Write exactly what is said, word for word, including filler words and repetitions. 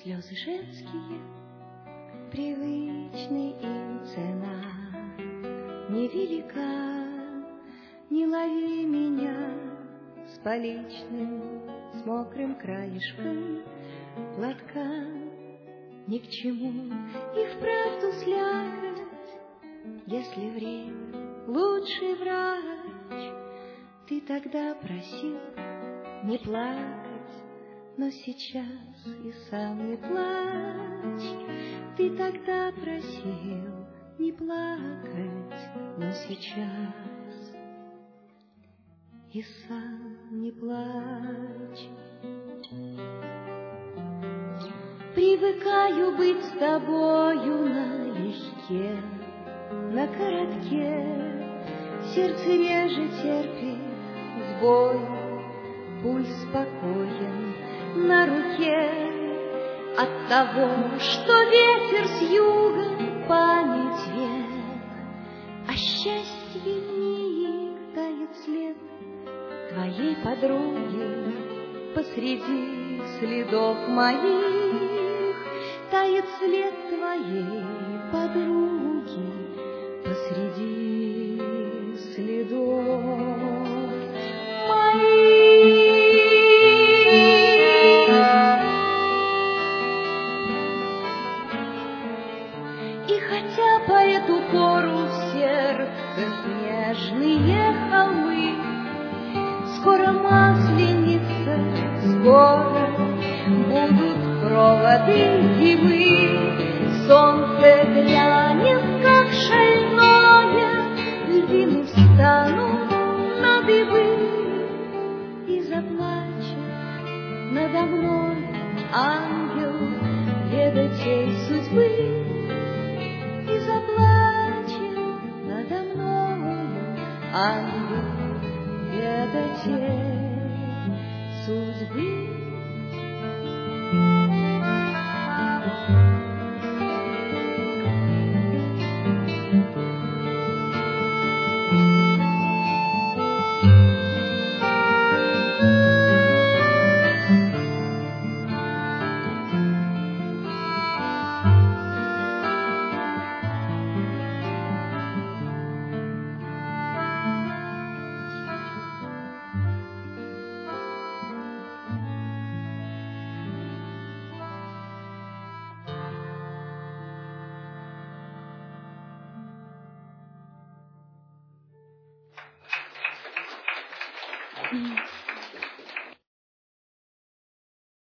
Слезы женские, привычны им цена, невелика, не лови меня с поличным, с мокрым краешком платка. Ни к чему и вправду слякоть, если время лучший врач. Ты тогда просил не плакать, но сейчас и сам не плачь. Ты тогда просил не плакать, но сейчас и сам не плачь. Привыкаю быть с тобою налегке, на коротке. Сердце реже терпит сбой, пульс спокоен на руке. От того, что ветер с юга, память век, а счастье миг тает след твоей подруги посреди следов моих. Тает след твоей подруги посреди следов моих. И хотя по эту пору в сердце снежные холмы, скоро масленица, скоро будут проводы зимы. Солнце глянет, как шальное, львины встанут на дыбы и заплачет надо мной ангел ведатель судьбы. И заплачет надо мною ангел ведатель судьбы. Mm.